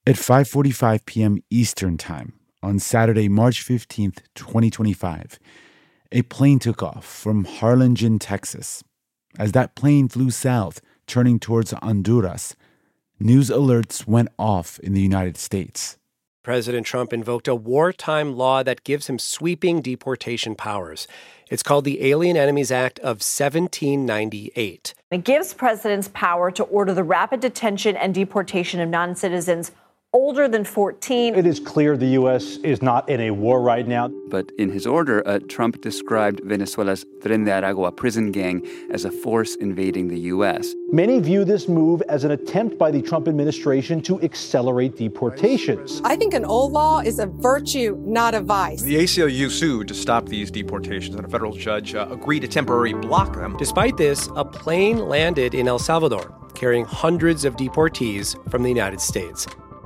At 5:45 p.m. Eastern Time on Saturday, March 15th, 2025, a plane took off from Harlingen, Texas. As that plane flew south, turning towards Honduras, news alerts went off in the United States. President Trump invoked a wartime law that gives him sweeping deportation powers. It's called the Alien Enemies Act of 1798. It gives presidents power to order the rapid detention and deportation of non-citizens older than 14. It is clear the U.S. is not in a war right now. But in his order, Trump described Venezuela's Tren de Aragua prison gang as a force invading the U.S. Many view this move as an attempt by the Trump administration to accelerate deportations. I think an old law is a virtue, not a vice. The ACLU sued to stop these deportations, and a federal judge agreed to temporarily block them. Despite this, a plane landed in El Salvador, carrying hundreds of deportees from the United States.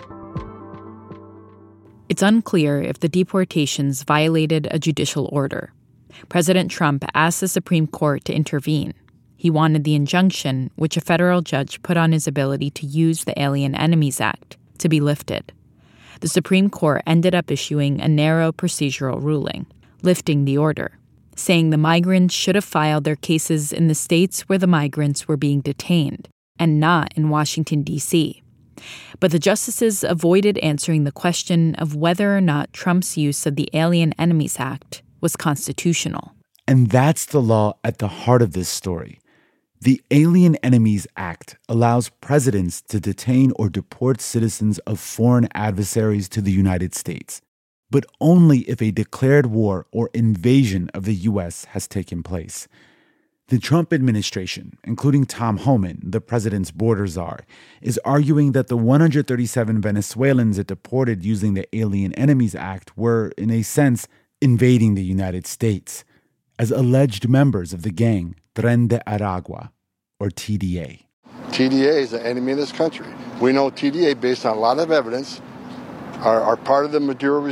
It's unclear if the deportations violated a judicial order. President Trump asked the Supreme Court to intervene. He wanted the injunction, which a federal judge put on his ability to use the Alien Enemies Act, to be lifted. The Supreme Court ended up issuing a narrow procedural ruling, lifting the order, saying the migrants should have filed their cases in the states where the migrants were being detained, and not in Washington, D.C. But the justices avoided answering the question of whether or not Trump's use of the Alien Enemies Act was constitutional. And that's the law at the heart of this story. The Alien Enemies Act allows presidents to detain or deport citizens of foreign adversaries to the United States, but only if a declared war or invasion of the U.S. has taken place. The Trump administration, including Tom Homan, the president's border czar, is arguing that the 137 Venezuelans it deported using the Alien Enemies Act were, in a sense, invading the United States as alleged members of the gang Tren de Aragua, or TDA. TDA is an enemy of this country. We know TDA, based on a lot of evidence, are part of the Maduro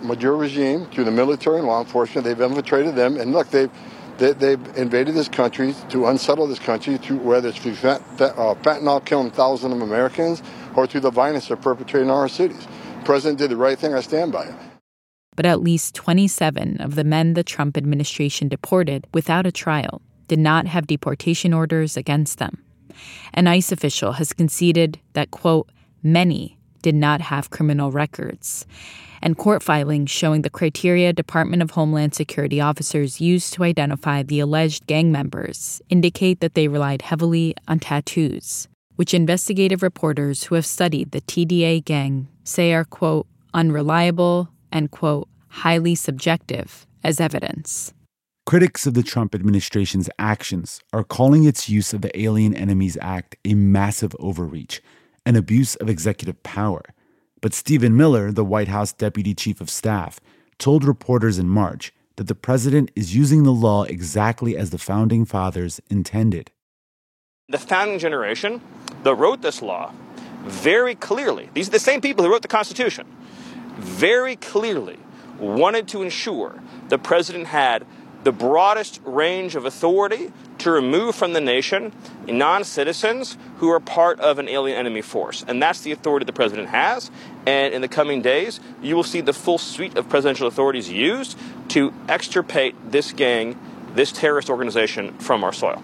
regime through the military and law enforcement. They've infiltrated them, and look, they've invaded this country to unsettle this country, through whether it's through fentanyl killing thousands of Americans or through the violence they're perpetrating in our cities. The president did the right thing. I stand by it. But at least 27 of the men the Trump administration deported without a trial did not have deportation orders against them. An ICE official has conceded that, quote, many did not have criminal records. And court filings showing the criteria Department of Homeland Security officers used to identify the alleged gang members indicate that they relied heavily on tattoos, which investigative reporters who have studied the TDA gang say are, quote, unreliable and, quote, highly subjective as evidence. Critics of the Trump administration's actions are calling its use of the Alien Enemies Act a massive overreach, an abuse of executive power. But Stephen Miller, the White House Deputy Chief of Staff, told reporters in March that the president is using the law exactly as the Founding Fathers intended. The founding generation that wrote this law very clearly, these are the same people who wrote the Constitution, very clearly wanted to ensure the president had the broadest range of authority to remove from the nation non-citizens who are part of an alien enemy force. And that's the authority the president has. And in the coming days, you will see the full suite of presidential authorities used to extirpate this gang, this terrorist organization, from our soil.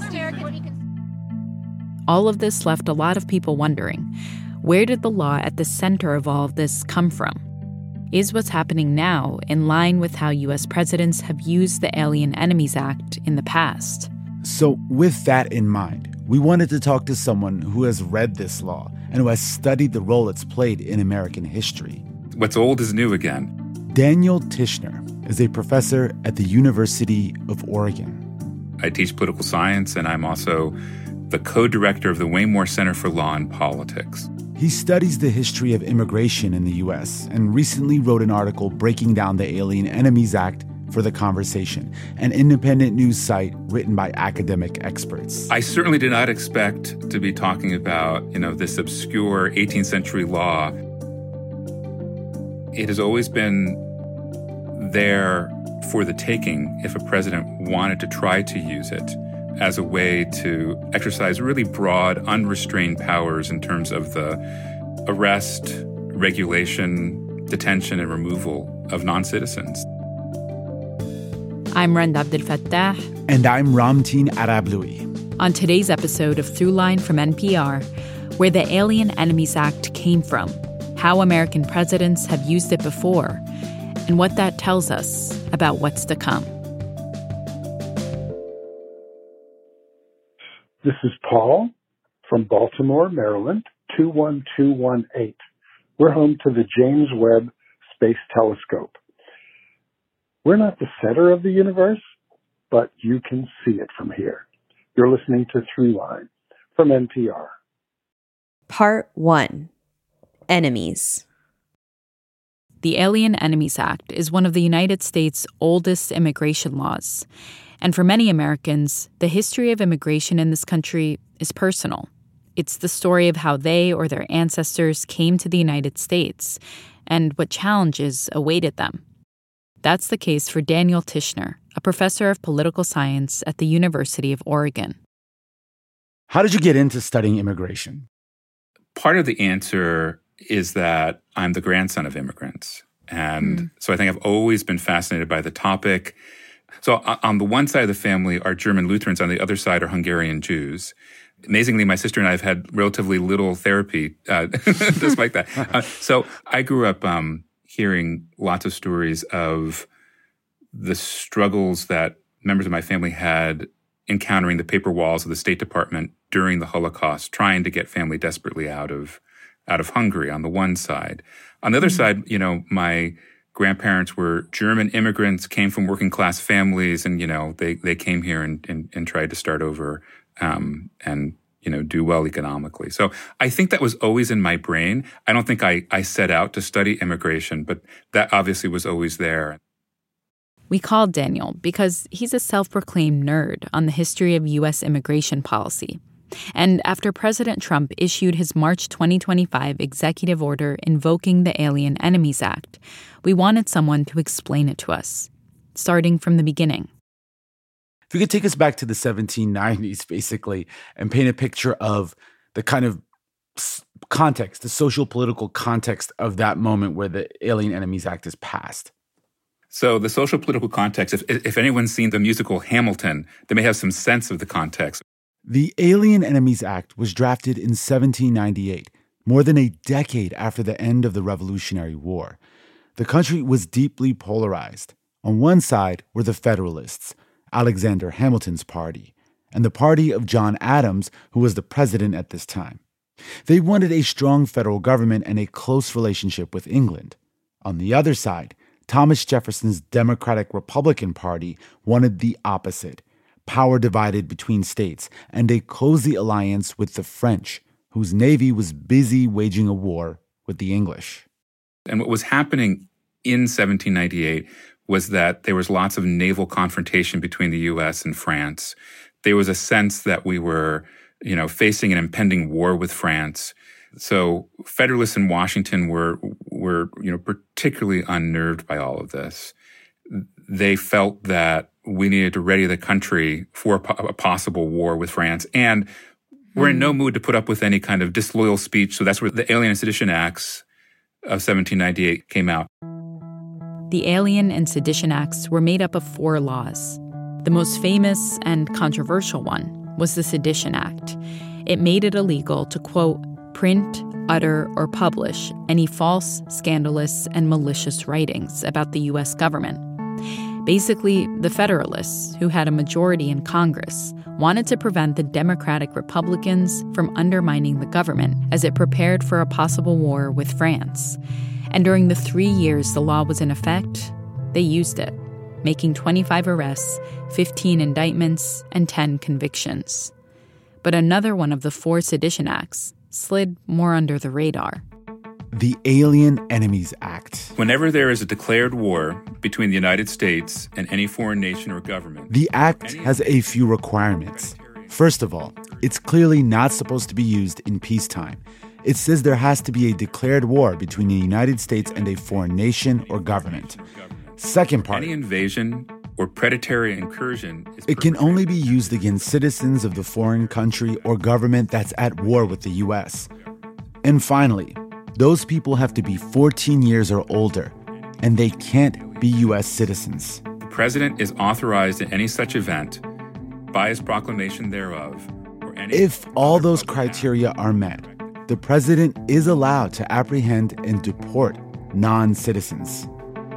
All of this left a lot of people wondering, where did the law at the center of all of this come from? Is what's happening now in line with how U.S. presidents have used the Alien Enemies Act in the past? So with that in mind, we wanted to talk to someone who has read this law and who has studied the role it's played in American history. What's old is new again. Daniel Tishner is a professor at the University of Oregon. I teach political science, and I'm also the co-director of the Waymore Center for Law and Politics. He studies the history of immigration in the U.S. and recently wrote an article breaking down the Alien Enemies Act for The Conversation, an independent news site written by academic experts. I certainly did not expect to be talking about, this obscure 18th century law. It has always been there for the taking if a president wanted to try to use it as a way to exercise really broad, unrestrained powers in terms of the arrest, regulation, detention, and removal of non-citizens. I'm Rand Abdel Fattah. And I'm Ramtin Arablouei. On today's episode of Throughline from NPR, where the Alien Enemies Act came from, how American presidents have used it before, and what that tells us about what's to come. This is Paul from Baltimore, Maryland, 21218. We're home to the James Webb Space Telescope. We're not the center of the universe, but you can see it from here. You're listening to Throughline from NPR. Part 1. Enemies. The Alien Enemies Act is one of the United States' oldest immigration laws. And for many Americans, the history of immigration in this country is personal. It's the story of how they or their ancestors came to the United States and what challenges awaited them. That's the case for Daniel Tishner, a professor of political science at the University of Oregon. How did you get into studying immigration? Part of the answer is that I'm the grandson of immigrants. And so I think I've always been fascinated by the topic. So on the one side of the family are German Lutherans, on the other side are Hungarian Jews. Amazingly, my sister and I have had relatively little therapy despite that. So I grew up hearing lots of stories of the struggles that members of my family had encountering the paper walls of the State Department during the Holocaust, trying to get family desperately out of Hungary on the one side. On the other side, you know, my grandparents were German immigrants, came from working class families, and, you know, they came here and tried to start over and, you know, do well economically. So I think that was always in my brain. I don't think I set out to study immigration, but that obviously was always there. We called Daniel because he's a self-proclaimed nerd on the history of U.S. immigration policy. And after President Trump issued his March 2025 executive order invoking the Alien Enemies Act, we wanted someone to explain it to us, starting from the beginning. If you could take us back to the 1790s, basically, and paint a picture of the kind of context, the social political context of that moment where the Alien Enemies Act is passed. So the social political context, if anyone's seen the musical Hamilton, they may have some sense of the context. The Alien Enemies Act was drafted in 1798, more than a decade after the end of the Revolutionary War. The country was deeply polarized. On one side were the Federalists, Alexander Hamilton's party, and the party of John Adams, who was the president at this time. They wanted a strong federal government and a close relationship with England. On the other side, Thomas Jefferson's Democratic Republican Party wanted the opposite, power divided between states, and a cozy alliance with the French, whose navy was busy waging a war with the English. And what was happening in 1798 was that there was lots of naval confrontation between the U.S. and France. There was a sense that we were, you know, facing an impending war with France. So Federalists in Washington were, you know, particularly unnerved by all of this. They felt that we needed to ready the country for a possible war with France, and we're in no mood to put up with any kind of disloyal speech. So that's where the Alien and Sedition Acts of 1798 came out. The Alien and Sedition Acts were made up of 4 laws. The most famous and controversial one was the Sedition Act. It made it illegal to, quote, print, utter, or publish any false, scandalous, and malicious writings about the U.S. government. Basically, the Federalists, who had a majority in Congress, wanted to prevent the Democratic Republicans from undermining the government as it prepared for a possible war with France. And during the 3 years the law was in effect, they used it, making 25 arrests, 15 indictments, and 10 convictions. But another one of the 4 Sedition Acts slid more under the radar. The Alien Enemies Act. Whenever there is a declared war between the United States and any foreign nation or government, the act has a few requirements. First of all, it's clearly not supposed to be used in peacetime. It says there has to be a declared war between the United States and a foreign nation or government. Second part, any invasion or predatory incursion it can only be used against citizens of the foreign country or government that's at war with the U.S. And finally, those people have to be 14 years or older, and they can't be U.S. citizens. The president is authorized in any such event by his proclamation thereof. If all those criteria are met, the president is allowed to apprehend and deport non-citizens.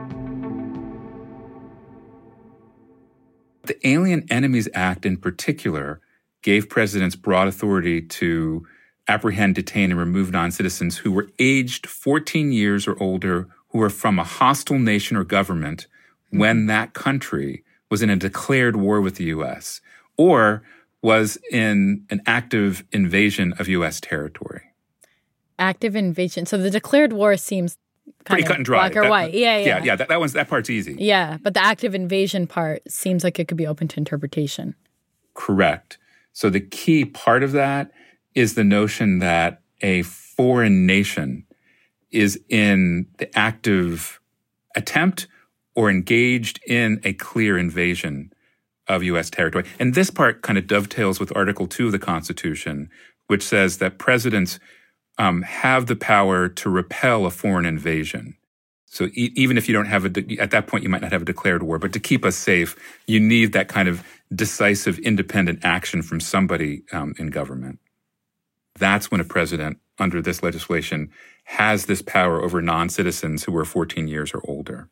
The Alien Enemies Act in particular gave presidents broad authority to apprehend, detain, and remove non-citizens who were aged 14 years or older, who were from a hostile nation or government when that country was in a declared war with the U.S. or was in an active invasion of U.S. territory. Active invasion. So the declared war seems pretty cut and dry. Black or white. Yeah. That part's easy. Yeah, but the active invasion part seems like it could be open to interpretation. Correct. So the key part of that is the notion that a foreign nation is in the active attempt or engaged in a clear invasion of U.S. territory. And this part kind of dovetails with Article 2 of the Constitution, which says that presidents have the power to repel a foreign invasion. So even if you don't have at that point, you might not have a declared war, but to keep us safe, you need that kind of decisive, independent action from somebody in government. That's when a president, under this legislation, has this power over non-citizens who are 14 years or older.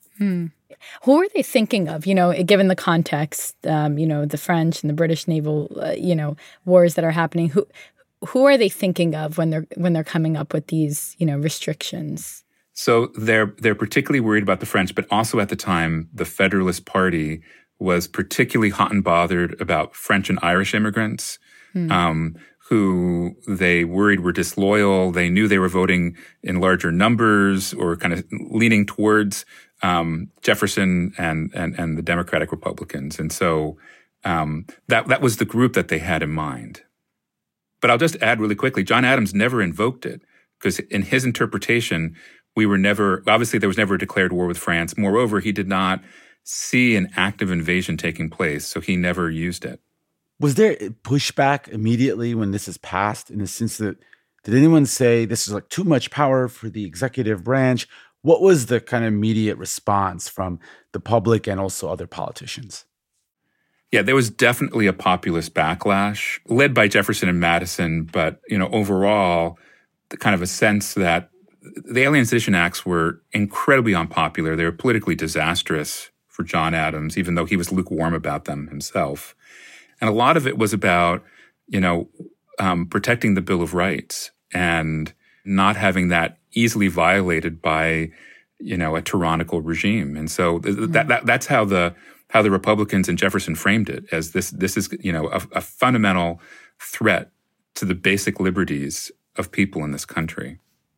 Who are they thinking of, given the context, the French and the British naval, wars that are happening? Who are they thinking of when they're coming up with these, restrictions? So they're particularly worried about the French, but also at the time, the Federalist Party was particularly hot and bothered about French and Irish immigrants who they worried were disloyal. They knew they were voting in larger numbers or kind of leaning towards Jefferson and the Democratic Republicans. And so that was the group that they had in mind. But I'll just add really quickly, John Adams never invoked it because in his interpretation, obviously there was never a declared war with France. Moreover, he did not see an active invasion taking place, so he never used it. Was there pushback immediately when this is passed in the sense that, did anyone say this is like too much power for the executive branch? What was the kind of immediate response from the public and also other politicians? Yeah, there was definitely a populist backlash led by Jefferson and Madison, but, overall, the kind of a sense that the Alien Sedition Acts were incredibly unpopular. They were politically disastrous for John Adams, even though he was lukewarm about them himself. And a lot of it was about, protecting the Bill of Rights and not having that easily violated by, a tyrannical regime. And so that's how the Republicans and Jefferson framed it, as this is, a fundamental threat to the basic liberties of people in this country.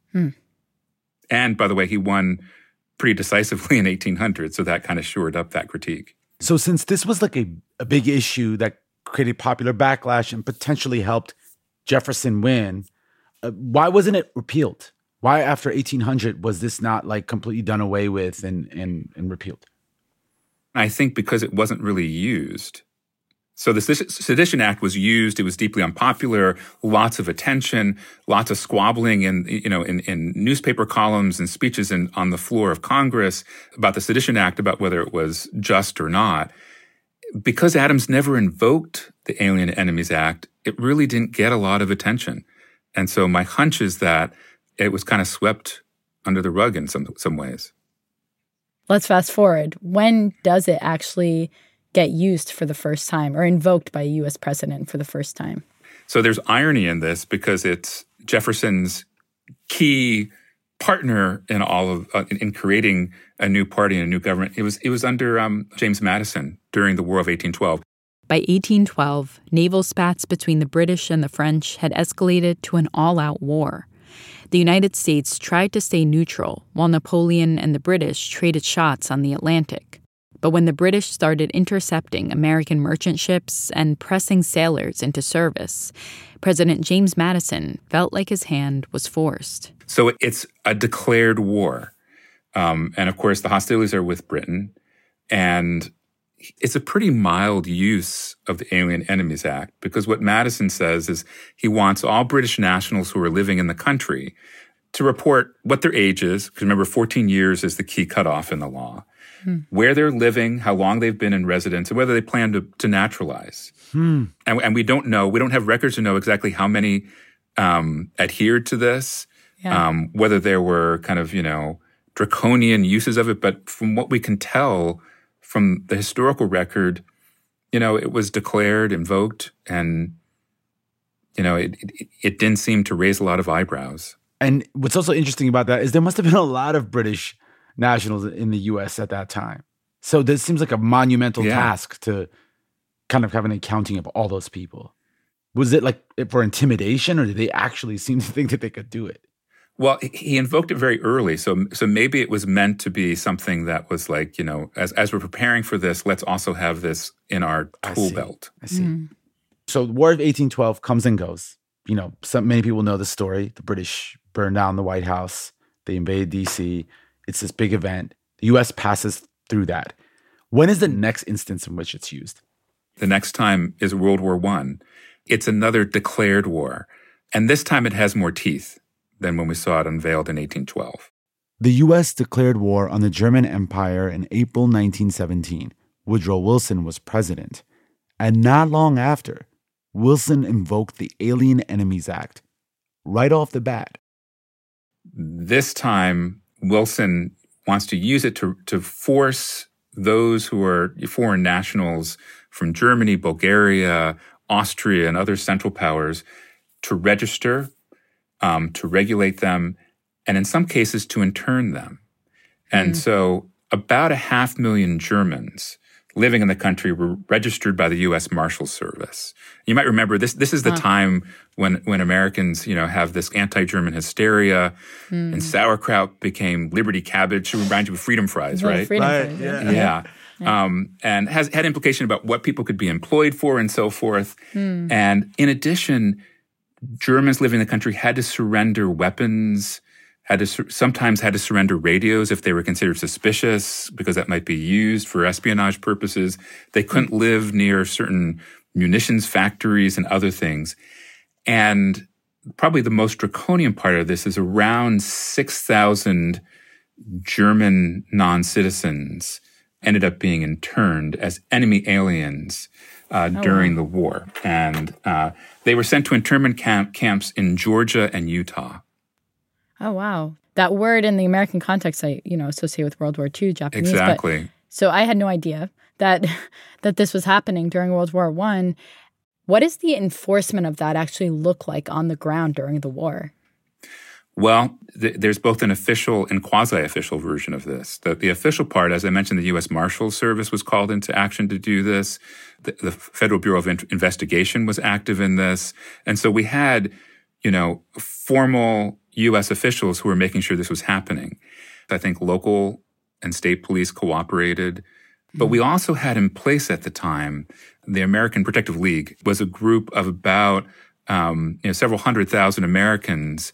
And by the way, he won pretty decisively in 1800, so that kind of shored up that critique. So since this was like a big issue that created popular backlash and potentially helped Jefferson win, why wasn't it repealed? Why after 1800 was this not like completely done away with and repealed? I think because it wasn't really used. So the Sedition Act was used. It was deeply unpopular, lots of attention, lots of squabbling in newspaper columns and speeches on the floor of Congress about the Sedition Act, about whether it was just or not. Because Adams never invoked the Alien Enemies Act, it really didn't get a lot of attention. And so my hunch is that it was kind of swept under the rug in some ways. Let's fast forward. When does it actually get used for the first time or invoked by a U.S. president for the first time? So there's irony in this because it's Jefferson's key partner in in creating a new party and a new government. It was under James Madison during the War of 1812. By 1812, naval spats between the British and the French had escalated to an all-out war. The United States tried to stay neutral while Napoleon and the British traded shots on the Atlantic. But when the British started intercepting American merchant ships and pressing sailors into service, President James Madison felt like his hand was forced. So it's a declared war. And of course, the hostilities are with Britain. And it's a pretty mild use of the Alien Enemies Act because what Madison says is he wants all British nationals who are living in the country to report what their age is, because remember, 14 years is the key cutoff in the law, where they're living, how long they've been in residence, and whether they plan to naturalize. And we don't know. We don't have records to know exactly how many adhered to this, whether there were kind of, draconian uses of it. But from what we can tell from the historical record, it was declared, invoked, and, it didn't seem to raise a lot of eyebrows. And what's also interesting about that is there must have been a lot of British nationals in the U.S. at that time. So this seems like a monumental task to kind of have an accounting of all those people. Was it like for intimidation, or did they actually seem to think that they could do it? Well, he invoked it very early. So maybe it was meant to be something that was like, as we're preparing for this, let's also have this in our tool belt. I see. So the War of 1812 comes and goes. Many people know the story. The British burned down the White House. They invaded D.C. It's this big event. The U.S. passes through that. When is the next instance in which it's used? The next time is World War I. It's another declared war. And this time it has more teeth than when we saw it unveiled in 1812. The U.S. declared war on the German Empire in April 1917. Woodrow Wilson was president. And not long after, Wilson invoked the Alien Enemies Act right off the bat. This time, Wilson wants to use it to force those who are foreign nationals from Germany, Bulgaria, Austria, and other Central Powers to register, to regulate them, and in some cases to intern them. And so about 500,000 Germans living in the country were registered by the U.S. Marshals Service. You might remember this is the time when Americans, have this anti-German hysteria, and sauerkraut became Liberty cabbage to remind you of freedom fries, right? Freedom fries, yeah. And had implication about what people could be employed for and so forth. And in addition, Germans living in the country had to surrender weapons, sometimes had to surrender radios if they were considered suspicious because that might be used for espionage purposes. They couldn't live near certain munitions factories and other things. And probably the most draconian part of this is around 6,000 German non-citizens ended up being interned as enemy aliens during the war. And they were sent to internment camps in Georgia and Utah. Oh, wow. That word in the American context, I associate with World War II, Japanese. Exactly. But, so I had no idea that this was happening during World War I. What does the enforcement of that actually look like on the ground during the war? Well, there's both an official and quasi-official version of this. The official part, as I mentioned, the U.S. Marshals Service was called into action to do this. The Federal Bureau of Investigation was active in this. And so we had, formal U.S. officials who were making sure this was happening. I think local and state police cooperated. But we also had in place at the time, the American Protective League was a group of about several 100,000 Americans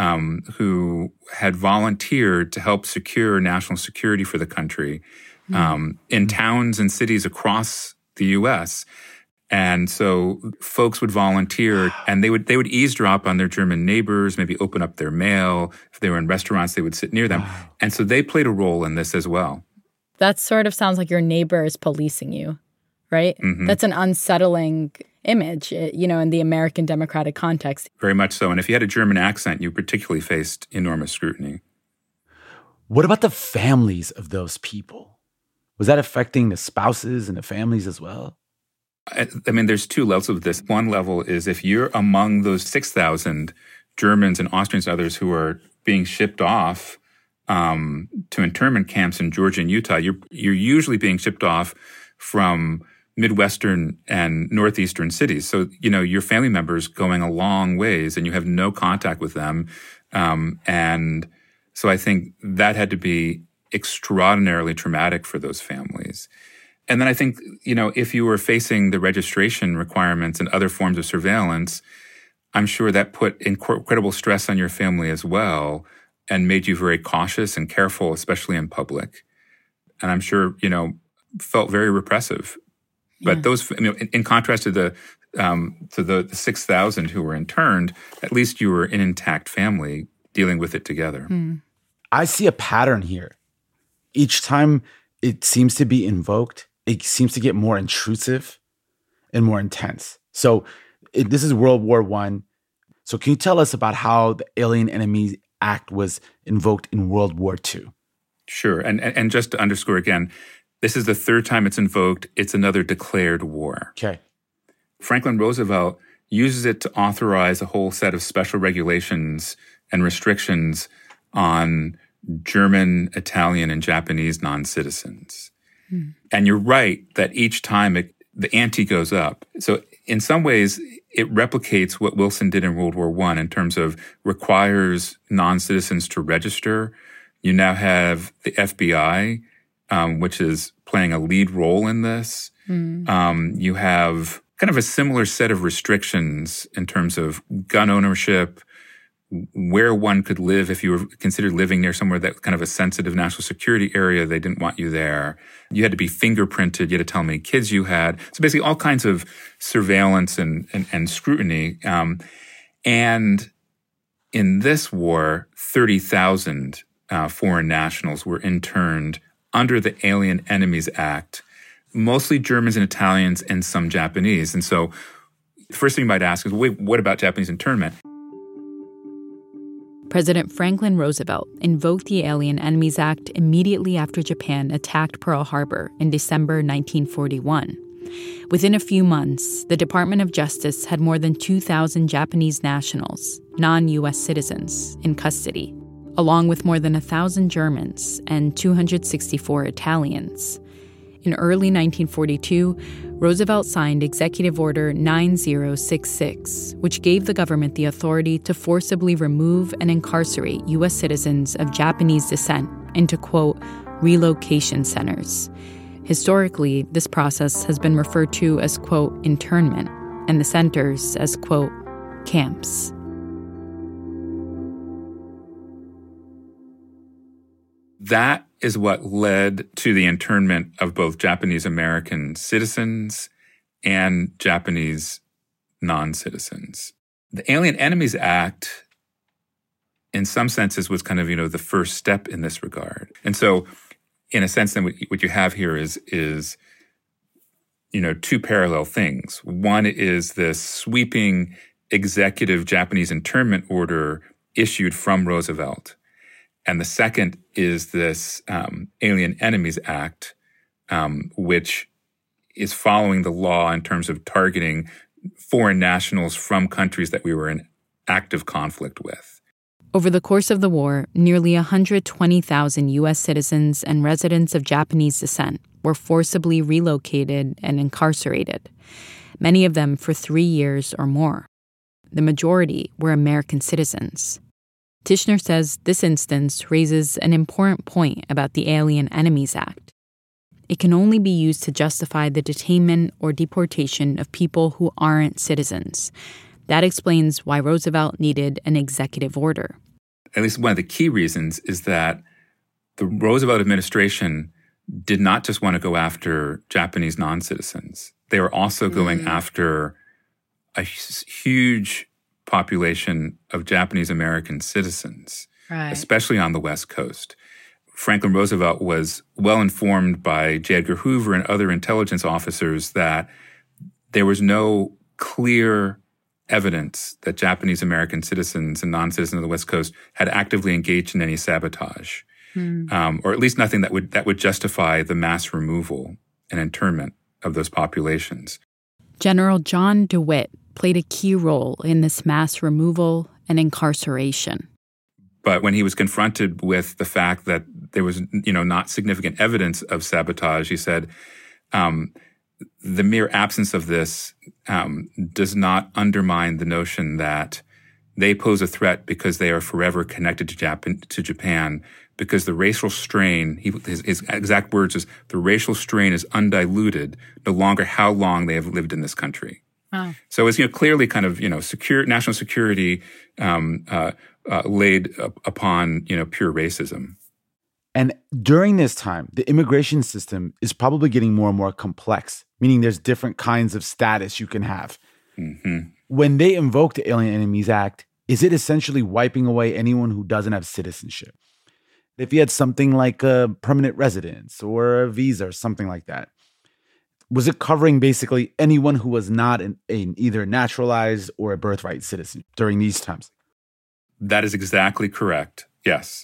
who had volunteered to help secure national security for the country in towns and cities across the U.S. And so folks would volunteer, and they would eavesdrop on their German neighbors, maybe open up their mail. If they were in restaurants, they would sit near them. And so they played a role in this as well. That sort of sounds like your neighbor is policing you, right? Mm-hmm. That's an unsettling image, in the American democratic context. Very much so. And if you had a German accent, you particularly faced enormous scrutiny. What about the families of those people? Was that affecting the spouses and the families as well? I mean, there's two levels of this. One level is if you're among those 6,000 Germans and Austrians and others who are being shipped off to internment camps in Georgia and Utah, you're usually being shipped off from Midwestern and Northeastern cities. So, your family members going a long ways and you have no contact with them. And so I think that had to be extraordinarily traumatic for those families. And then I think, if you were facing the registration requirements and other forms of surveillance, I'm sure that put incredible stress on your family as well and made you very cautious and careful, especially in public. And I'm sure, felt very repressive. Yeah. But those, in contrast to the 6,000 who were interned, at least you were an intact family dealing with it together. I see a pattern here. Each time it seems to be invoked, it seems to get more intrusive and more intense. So this is World War I. So can you tell us about how the Alien Enemies Act was invoked in World War II? Sure. And just to underscore again, this is the third time it's invoked. It's another declared war. Okay. Franklin Roosevelt uses it to authorize a whole set of special regulations and restrictions on German, Italian, and Japanese non-citizens. And you're right that each time the ante goes up. So in some ways, it replicates what Wilson did in World War I in terms of requires non-citizens to register. You now have the FBI, which is playing a lead role in this. You have kind of a similar set of restrictions in terms of gun ownership, where one could live if you were considered living near somewhere that kind of a sensitive national security area. They didn't want you there. You had to be fingerprinted. You had to tell how many kids you had. So basically all kinds of surveillance and scrutiny. And in this war, 30,000 foreign nationals were interned under the Alien Enemies Act, mostly Germans and Italians and some Japanese. And so the first thing you might ask is, wait, what about Japanese internment? President Franklin Roosevelt invoked the Alien Enemies Act immediately after Japan attacked Pearl Harbor in December 1941. Within a few months, the Department of Justice had more than 2,000 Japanese nationals, non-U.S. citizens, in custody, along with more than 1,000 Germans and 264 Italians. In early 1942, Roosevelt signed Executive Order 9066, which gave the government the authority to forcibly remove and incarcerate U.S. citizens of Japanese descent into, quote, relocation centers. Historically, this process has been referred to as, quote, internment, and the centers as, quote, camps. That is what led to the internment of both Japanese American citizens and Japanese non-citizens. The Alien Enemies Act, in some senses, was kind of, the first step in this regard. And so, in a sense, then what you have here is two parallel things. One is this sweeping executive Japanese internment order issued from Roosevelt. And the second is this Alien Enemies Act, which is following the law in terms of targeting foreign nationals from countries that we were in active conflict with. Over the course of the war, nearly 120,000 U.S. citizens and residents of Japanese descent were forcibly relocated and incarcerated, many of them for 3 years or more. The majority were American citizens. Tishner says this instance raises an important point about the Alien Enemies Act. It can only be used to justify the detainment or deportation of people who aren't citizens. That explains why Roosevelt needed an executive order. At least one of the key reasons is that the Roosevelt administration did not just want to go after Japanese non-citizens. They were also going after a huge population of Japanese American citizens, especially on the West Coast. Franklin Roosevelt was well informed by J. Edgar Hoover and other intelligence officers that there was no clear evidence that Japanese American citizens and non-citizens of the West Coast had actively engaged in any sabotage, or at least nothing that would justify the mass removal and internment of those populations. General John DeWitt played a key role in this mass removal and incarceration. But when he was confronted with the fact that there was, not significant evidence of sabotage, he said, the mere absence of this does not undermine the notion that they pose a threat because they are forever connected to Japan, because the racial strain, his exact words is, the racial strain is undiluted, no longer how long they have lived in this country. Wow. So it's clearly kind of national security laid upon pure racism. And during this time, the immigration system is probably getting more and more complex, meaning there's different kinds of status you can have. When they invoked the Alien Enemies Act, is it essentially wiping away anyone who doesn't have citizenship? If you had something like a permanent residence or a visa or something like that, was it covering basically anyone who was not an either naturalized or a birthright citizen during these times? That is exactly correct. Yes.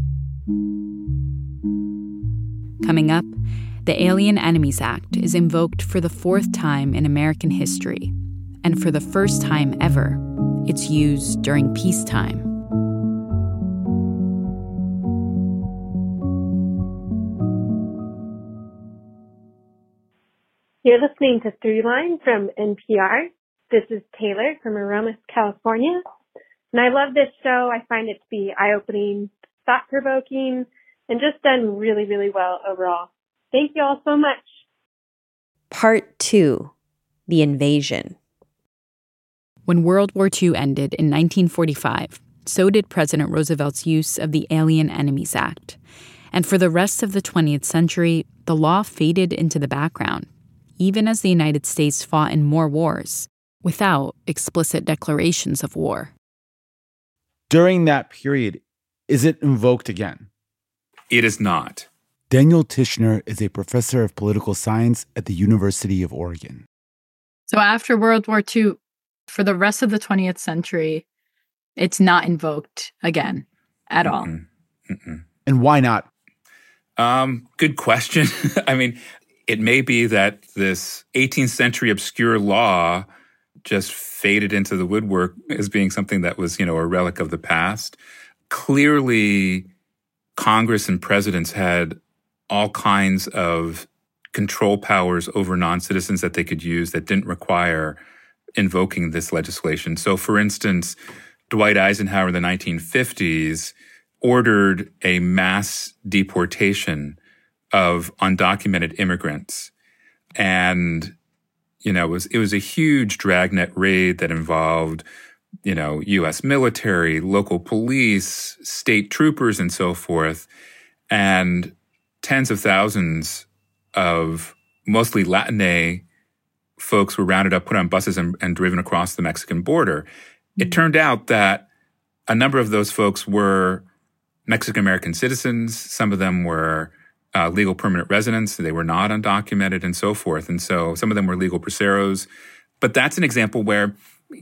Coming up, the Alien Enemies Act is invoked for the fourth time in American history. And for the first time ever, it's used during peacetime. You're listening to Throughline from NPR. This is Taylor from Aromas, California. And I love this show. I find it to be eye-opening, thought-provoking, and just done really, really well overall. Thank you all so much. Part 2. The Invasion. When World War II ended in 1945, so did President Roosevelt's use of the Alien Enemies Act. And for the rest of the 20th century, the law faded into the background, even as the United States fought in more wars, without explicit declarations of war. During that period, is it invoked again? It is not. Daniel Tishner is a professor of political science at the University of Oregon. So after World War II, for the rest of the 20th century, it's not invoked again at all. And why not? Good question. I mean, it may be that this 18th century obscure law just faded into the woodwork as being something that was, a relic of the past. Clearly, Congress and presidents had all kinds of control powers over non-citizens that they could use that didn't require invoking this legislation. So, for instance, Dwight Eisenhower in the 1950s ordered a mass deportation of undocumented immigrants. And, it was a huge dragnet raid that involved, U.S. military, local police, state troopers, and so forth. And tens of thousands of mostly Latine folks were rounded up, put on buses, and driven across the Mexican border. It turned out that a number of those folks were Mexican-American citizens. Some of them were legal permanent residents. They were not undocumented and so forth. And so some of them were legal braceros. But that's an example where,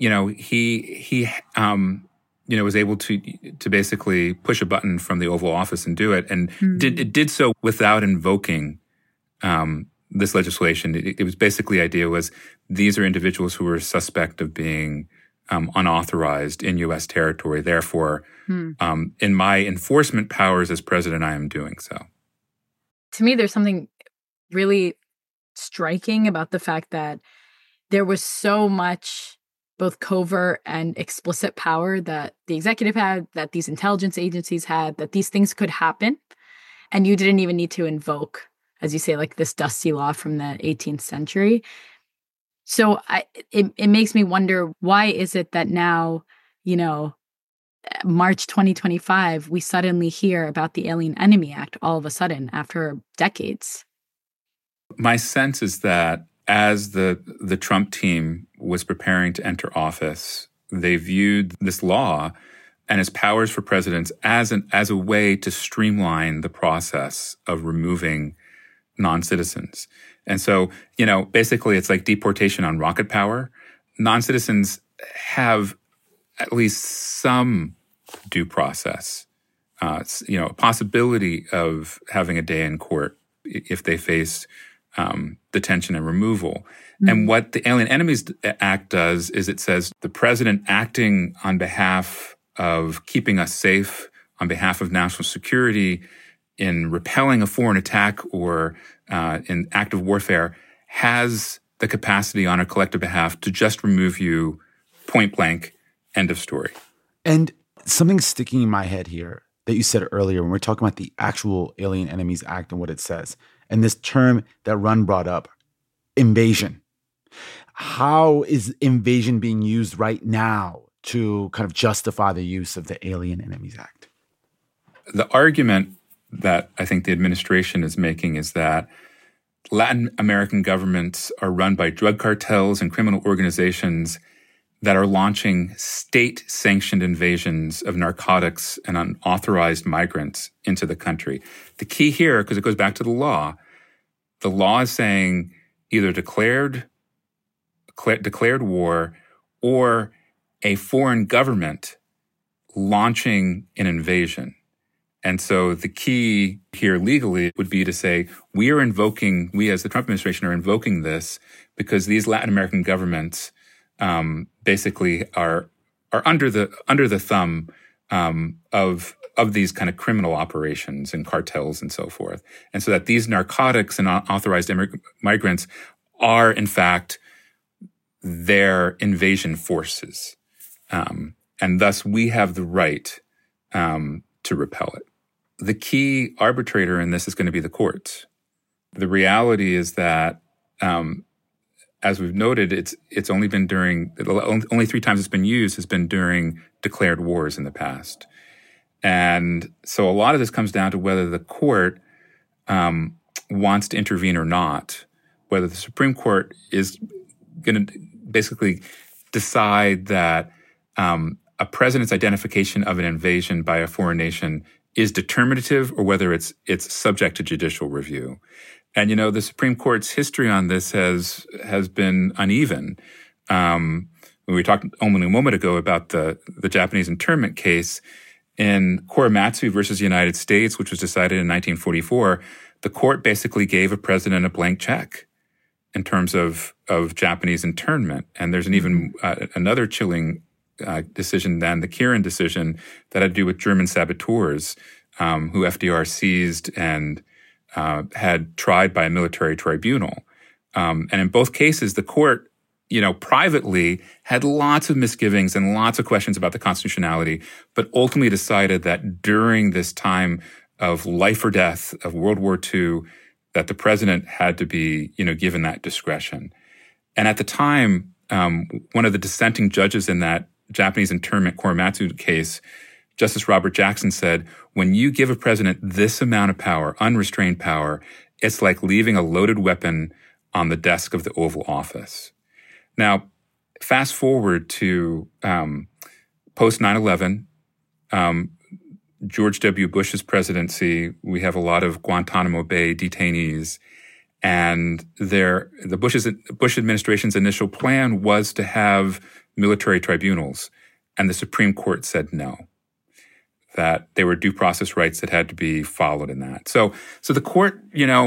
he was able to basically push a button from the Oval Office and do it. And did so without invoking this legislation. It was basically, the idea was these are individuals who were suspect of being unauthorized in U.S. territory. Therefore, in my enforcement powers as president, I am doing so. To me, there's something really striking about the fact that there was so much both covert and explicit power that the executive had, that these intelligence agencies had, that these things could happen. And you didn't even need to invoke, as you say, like this dusty law from the 18th century. So it makes me wonder, why is it that now, March 2025, we suddenly hear about the Alien Enemy Act all of a sudden after decades? My sense is that as the Trump team was preparing to enter office, they viewed this law and its powers for presidents as a way to streamline the process of removing non-citizens. And so, basically it's like deportation on rocket power. Non-citizens have at least some due process, a possibility of having a day in court if they face detention and removal. And what the Alien Enemies Act does is it says the president acting on behalf of keeping us safe, on behalf of national security, in repelling a foreign attack or in active warfare, has the capacity on a collective behalf to just remove you point blank, end of story. And something sticking in my head here that you said earlier when we're talking about the actual Alien Enemies Act and what it says, and this term that Run brought up, invasion. How is invasion being used right now to kind of justify the use of the Alien Enemies Act? The argument that I think the administration is making is that Latin American governments are run by drug cartels and criminal organizations that are launching state-sanctioned invasions of narcotics and unauthorized migrants into the country. The key here, because it goes back to the law is saying either declared war or a foreign government launching an invasion. And so the key here legally would be to say, we as the Trump administration are invoking this because these Latin American governments basically are under the thumb of these kind of criminal operations and cartels and so forth. And so that these narcotics and unauthorized migrants are, in fact, their invasion forces. And thus we have the right to repel it. The key arbitrator in this is going to be the courts. The reality is that, as we've noted, it's only been only 3 times it's been used has been during declared wars in the past. And so a lot of this comes down to whether the court wants to intervene or not, whether the Supreme Court is going to basically decide that a president's identification of an invasion by a foreign nation is determinative or whether it's subject to judicial review. And, the Supreme Court's history on this has been uneven. We talked only a moment ago about the Japanese internment case in Korematsu versus the United States, which was decided in 1944. The court basically gave a president a blank check in terms of Japanese internment. And there's an even another chilling decision than the Kirin decision that had to do with German saboteurs who FDR seized and had tried by a military tribunal. And in both cases, the court, privately had lots of misgivings and lots of questions about the constitutionality, but ultimately decided that during this time of life or death of World War II, that the president had to be, given that discretion. And at the time, one of the dissenting judges in that Japanese internment Korematsu case, Justice Robert Jackson, said, when you give a president this amount of power, unrestrained power, it's like leaving a loaded weapon on the desk of the Oval Office. Now, fast forward to post 9/11, George W. Bush's presidency. We have a lot of Guantanamo Bay detainees, and the Bush administration's initial plan was to have military tribunals, and the Supreme Court said no, that there were due process rights that had to be followed in that. So the court,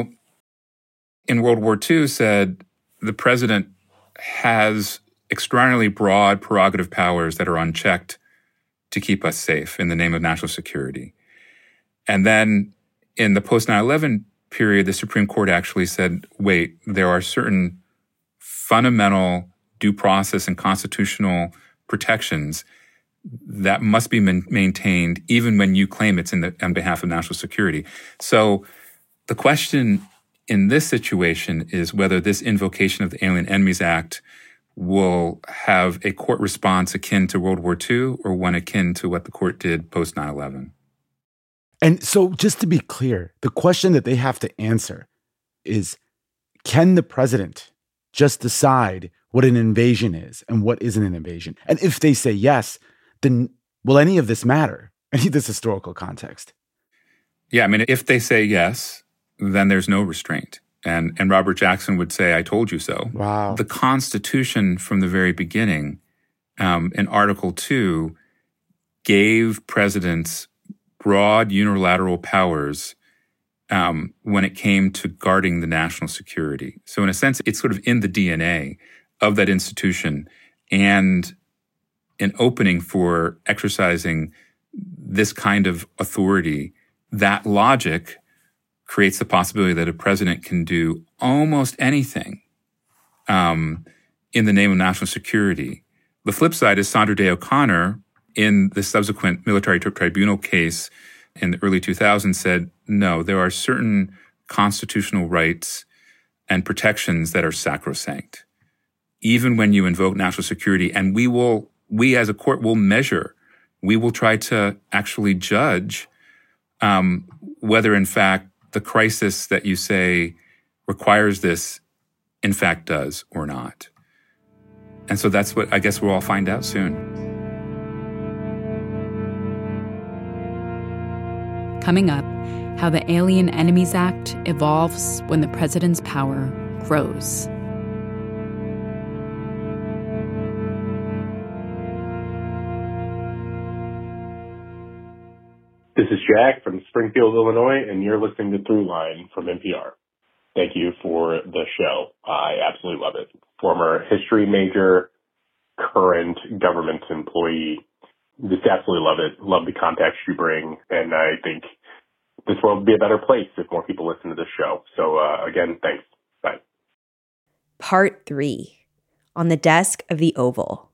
in World War II said the president has extraordinarily broad prerogative powers that are unchecked to keep us safe in the name of national security. And then in the post 9/11 period, the Supreme Court actually said, wait, there are certain fundamental due process and constitutional protections that must be maintained even when you claim it's on behalf of national security. So the question in this situation is whether this invocation of the Alien Enemies Act will have a court response akin to World War II or one akin to what the court did post 9/11. And so just to be clear, the question that they have to answer is, can the president just decide what an invasion is and what isn't an invasion? And if they say yes, then will any of this matter? Any of this historical context? Yeah, if they say yes, then there's no restraint. And Robert Jackson would say, I told you so. Wow. The Constitution from the very beginning, in Article 2, gave presidents broad unilateral powers when it came to guarding the national security. So in a sense, it's sort of in the DNA of that institution and an opening for exercising this kind of authority. That logic creates the possibility that a president can do almost anything in the name of national security. The flip side is Sandra Day O'Connor, in the subsequent military tribunal case in the early 2000s, said, no, there are certain constitutional rights and protections that are sacrosanct, even when you invoke national security. And we as a court will measure, we will try to actually judge whether, in fact, the crisis that you say requires this, in fact, does or not. And so that's what I guess we'll all find out soon. Coming up, how the Alien Enemies Act evolves when the president's power grows. This is Jack from Springfield, Illinois, and you're listening to Throughline from NPR. Thank you for the show. I absolutely love it. Former history major, current government employee. Just absolutely love it. Love the context you bring, and I think this world would be a better place if more people listen to this show. So again, thanks. Bye. Part 3. On the Desk of the Oval.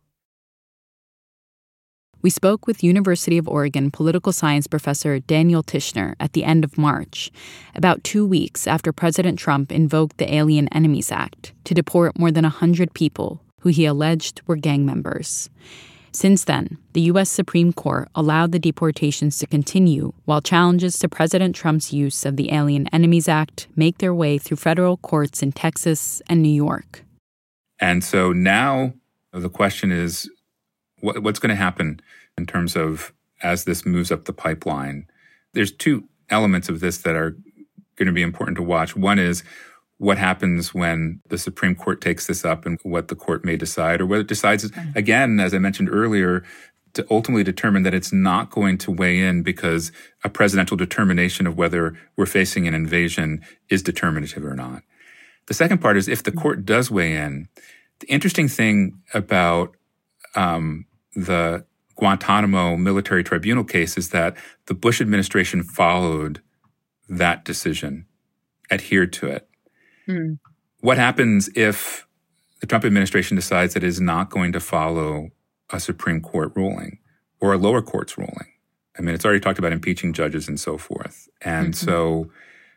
We spoke with University of Oregon political science professor Daniel Tishner at the end of March, about 2 weeks after President Trump invoked the Alien Enemies Act to deport more than 100 people who he alleged were gang members. Since then, the U.S. Supreme Court allowed the deportations to continue while challenges to President Trump's use of the Alien Enemies Act make their way through federal courts in Texas and New York. And so now the question is, what's going to happen in terms of as this moves up the pipeline? There's two elements of this that are going to be important to watch. One is what happens when the Supreme Court takes this up and what the court may decide, or whether it decides, again, as I mentioned earlier, to ultimately determine that it's not going to weigh in because a presidential determination of whether we're facing an invasion is determinative or not. The second part is if the court does weigh in, the interesting thing about the Guantanamo military tribunal case is that the Bush administration followed that decision, adhered to it. What happens if the Trump administration decides that it is not going to follow a Supreme Court ruling or a lower court's ruling? I mean, it's already talked about impeaching judges and so forth. And so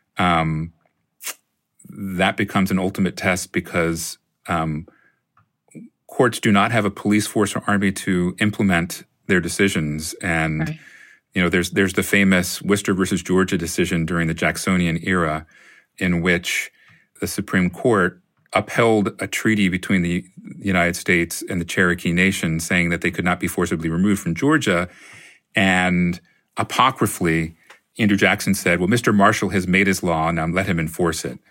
that becomes an ultimate test because courts do not have a police force or army to implement their decisions. And, you know, there's the famous Worcester versus Georgia decision during the Jacksonian era in which the Supreme Court upheld a treaty between the United States and the Cherokee Nation saying that they could not be forcibly removed from Georgia. And apocryphally, Andrew Jackson said, well, Mr. Marshall has made his law, now let him enforce it.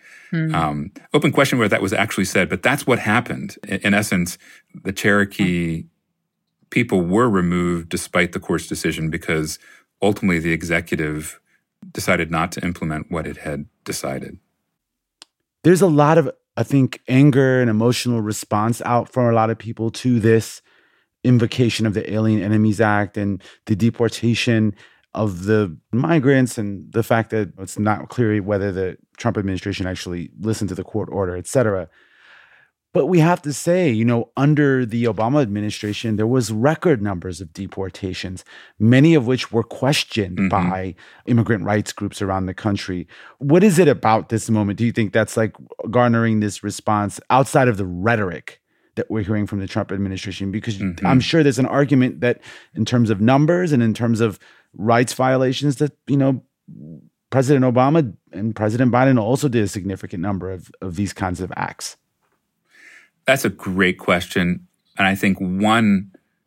Open question whether that was actually said, but that's what happened. In essence, the Cherokee people were removed despite the court's decision because ultimately the executive decided not to implement what it had decided. There's a lot of, I think, anger and emotional response out from a lot of people to this invocation of the Alien Enemies Act and the deportation of the migrants and the fact that it's not clear whether the Trump administration actually listened to the court order, et cetera. But we have to say, you know, under the Obama administration, there was record numbers of deportations, many of which were questioned by immigrant rights groups around the country. What is it about this moment? Do you think that's like garnering this response outside of the rhetoric that we're hearing from the Trump administration? Because I'm sure there's an argument that in terms of numbers and in terms of rights violations that, you know, President Obama and President Biden also did a significant number of these kinds of acts. That's a great question. And I think one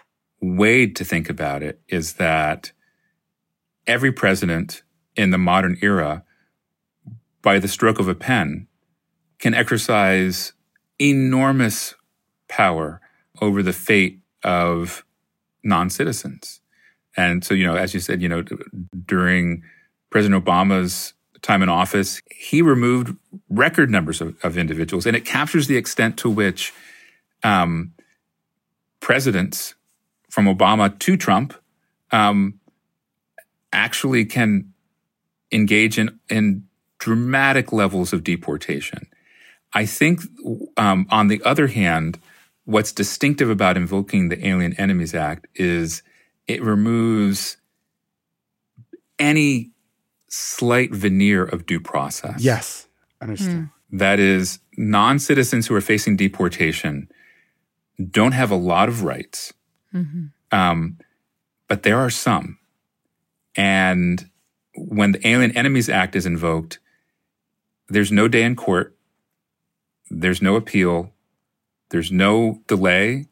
way to think about it is that every president in the modern era, by the stroke of a pen, can exercise enormous power over the fate of non-citizens. And so, you know, as you said, you know, during President Obama's time in office, he removed record numbers of individuals. And it captures the extent to which presidents from Obama to Trump actually can engage in dramatic levels of deportation. I think, on the other hand, what's distinctive about invoking the Alien Enemies Act is it removes any slight veneer of due process. Yes, I understand. That is, non-citizens who are facing deportation don't have a lot of rights, but there are some. And when the Alien Enemies Act is invoked, there's no day in court, there's no appeal, There's no delay.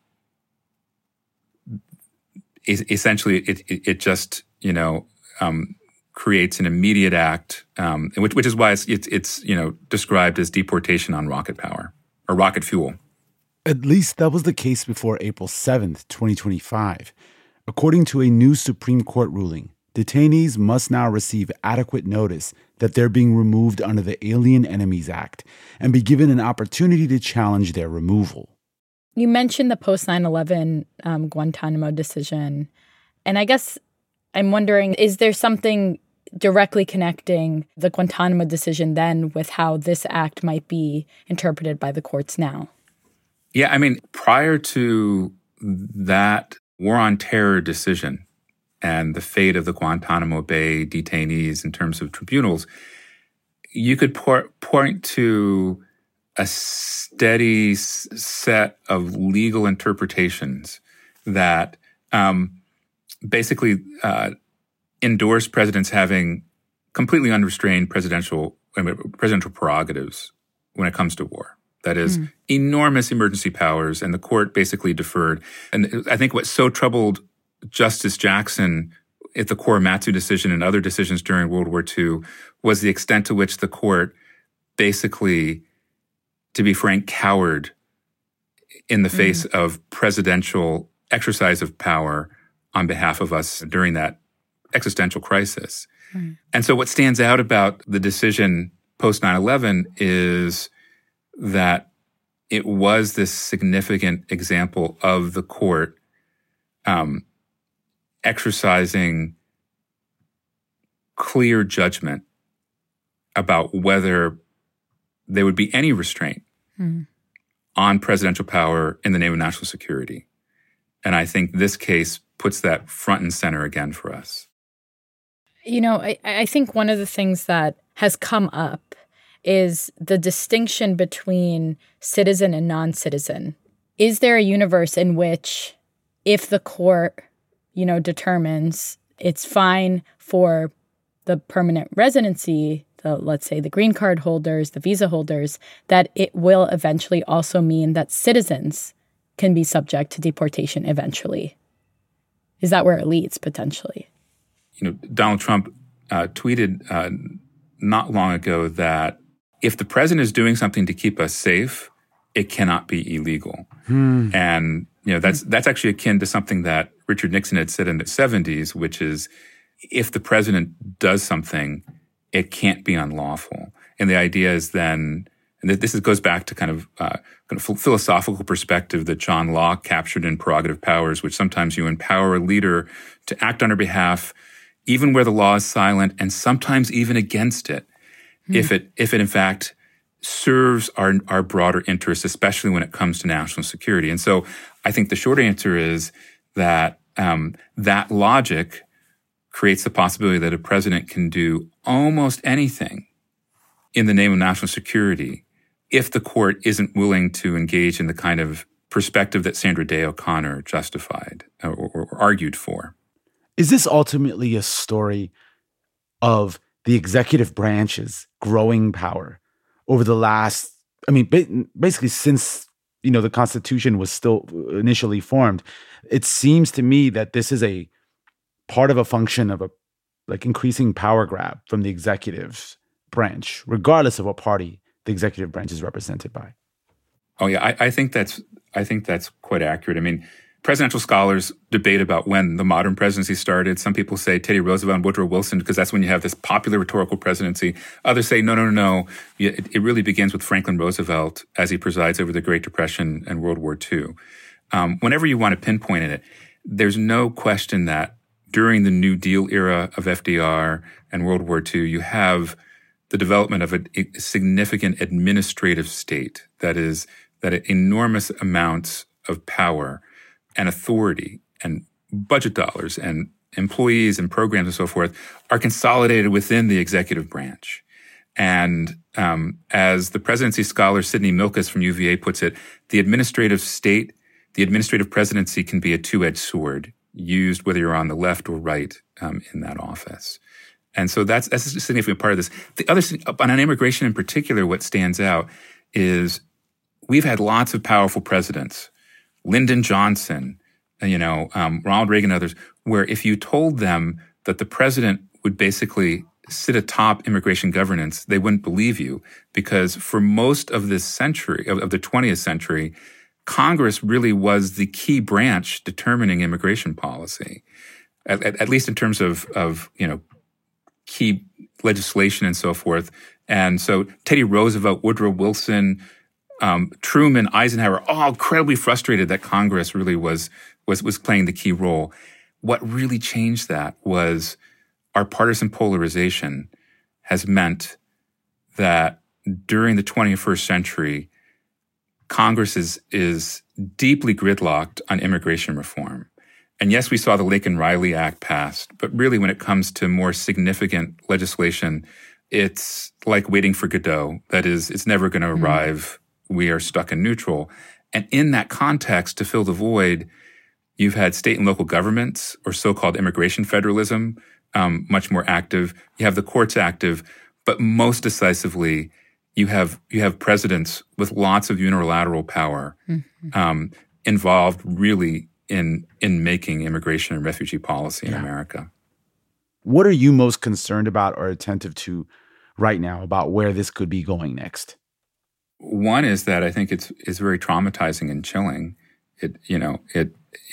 Essentially, it just, creates an immediate act, which is why it's described as deportation on rocket power or rocket fuel. At least that was the case before April 7th, 2025. According to a new Supreme Court ruling, detainees must now receive adequate notice that they're being removed under the Alien Enemies Act and be given an opportunity to challenge their removal. You mentioned the post-9/11 Guantanamo decision, and I guess I'm wondering, is there something directly connecting the Guantanamo decision then with how this act might be interpreted by the courts now? Yeah, I mean, prior to that war on terror decision and the fate of the Guantanamo Bay detainees in terms of tribunals, you could point to a steady set of legal interpretations that basically endorse presidents having completely unrestrained presidential prerogatives when it comes to war. That is, enormous emergency powers, and the court basically deferred. And I think what so troubled Justice Jackson at the Korematsu decision and other decisions during World War II was the extent to which the court basically, to be frank, cowered in the face of presidential exercise of power on behalf of us during that existential crisis. And so what stands out about the decision post 9/11 is that it was this significant example of the court exercising clear judgment about whether there would be any restraint on presidential power in the name of national security. And I think this case puts that front and center again for us. I think one of the things that has come up is the distinction between citizen and non-citizen. Is there a universe in which if the court, determines it's fine for the permanent residency, let's say the green card holders, the visa holders, that it will eventually also mean that citizens can be subject to deportation eventually? Is that where it leads potentially? Donald Trump tweeted not long ago that if the president is doing something to keep us safe, it cannot be illegal. And, that's actually akin to something that Richard Nixon had said in the 70s, which is if the president does something, it can't be unlawful. And the idea is then, and this goes back to kind of philosophical perspective that John Locke captured in Prerogative Powers, which sometimes you empower a leader to act on her behalf, even where the law is silent, and sometimes even against it, if it in fact serves our broader interests, especially when it comes to national security. And so I think the short answer is that that logic creates the possibility that a president can do almost anything in the name of national security if the court isn't willing to engage in the kind of perspective that Sandra Day O'Connor justified or argued for. Is this ultimately a story of the executive branch's growing power over the last, basically since, the Constitution was still initially formed? It seems to me that this is a part of a function of increasing power grab from the executive branch, regardless of what party the executive branch is represented by. Oh yeah, I think that's quite accurate. Presidential scholars debate about when the modern presidency started. Some people say Teddy Roosevelt and Woodrow Wilson because that's when you have this popular rhetorical presidency. Others say no. It really begins with Franklin Roosevelt as he presides over the Great Depression and World War II. Whenever you want to pinpoint it, there's no question that during the New Deal era of FDR and World War II, you have the development of a significant administrative state that enormous amounts of power and authority and budget dollars and employees and programs and so forth are consolidated within the executive branch. And as the presidency scholar Sidney Milkus from UVA puts it, the administrative presidency can be a two-edged sword used whether you're on the left or right in that office. And so that's a significant part of this. The other, on immigration in particular, what stands out is we've had lots of powerful presidents, Lyndon Johnson, Ronald Reagan, others, where if you told them that the president would basically sit atop immigration governance, they wouldn't believe you, because for most of this century, of the 20th century, Congress really was the key branch determining immigration policy, at least in terms of key legislation and so forth. And so Teddy Roosevelt, Woodrow Wilson, Truman, Eisenhower, all incredibly frustrated that Congress really was playing the key role. What really changed that was our partisan polarization has meant that during the 21st century, Congress is deeply gridlocked on immigration reform. And yes, we saw the Laken-Riley Act passed, but really when it comes to more significant legislation, it's like waiting for Godot. That is, it's never going to arrive. We are stuck in neutral. And in that context, to fill the void, you've had state and local governments, or so-called immigration federalism, much more active. You have the courts active, but most decisively, you have presidents with lots of unilateral power involved really in making immigration and refugee policy in America. What are you most concerned about or attentive to right now about where this could be going next? One is that I think it's very traumatizing and chilling. The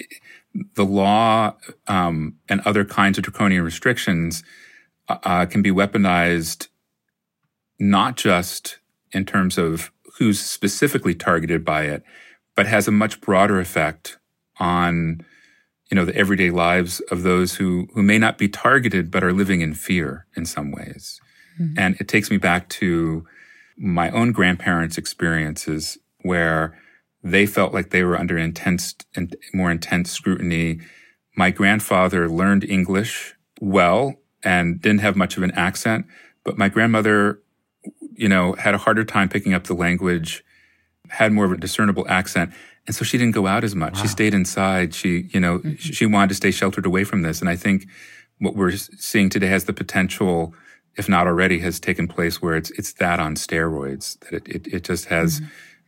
law and other kinds of draconian restrictions can be weaponized not just in terms of who's specifically targeted by it, but has a much broader effect on, the everyday lives of those who may not be targeted but are living in fear in some ways. Mm-hmm. And it takes me back to my own grandparents' experiences where they felt like they were under more intense scrutiny. My grandfather learned English well and didn't have much of an accent, but my grandmother, had a harder time picking up the language, had more of a discernible accent. And so she didn't go out as much. Wow. She stayed inside. She wanted to stay sheltered away from this. And I think what we're seeing today has the potential, if not already, has taken place where it's that on steroids, that it just has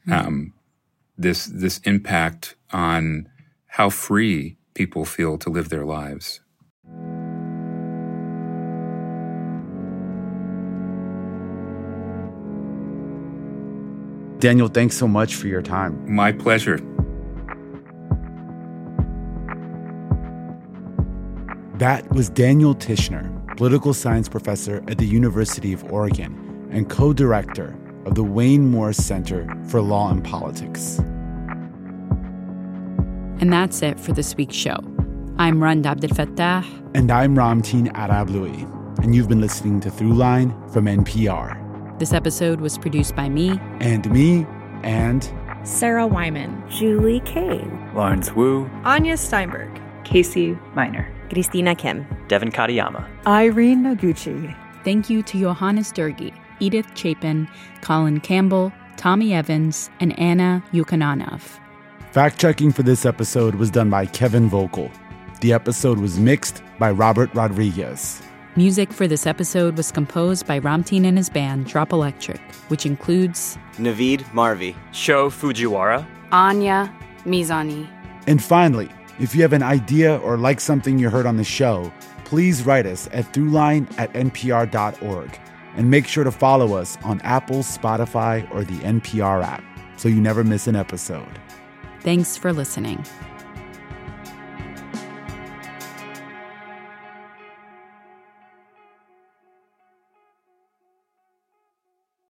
this impact on how free people feel to live their lives. Daniel, thanks so much for your time. My pleasure. That was Daniel Tishner, political science professor at the University of Oregon and co-director of the Wayne Morse Center for Law and Politics. And that's it for this week's show. I'm Rand Abdelfattah. And I'm Ramtin Arablouei. And you've been listening to Throughline from NPR. This episode was produced by me. And me. And Sarah Wyman. Julie Kane. Lawrence Wu. Anya Steinberg. Casey Miner. Christina Kim. Devin Katayama. Irene Noguchi. Thank you to Johannes Durgi, Edith Chapin, Colin Campbell, Tommy Evans, and Anna Yukonanov. Fact-checking for this episode was done by Kevin Vogel. The episode was mixed by Robert Rodriguez. Music for this episode was composed by Ramtin and his band Drop Electric, which includes Naveed Marvi, Sho Fujiwara, Anya Mizani. And finally, if you have an idea or like something you heard on the show, please write us at throughline@npr.org. And make sure to follow us on Apple, Spotify, or the NPR app so you never miss an episode. Thanks for listening.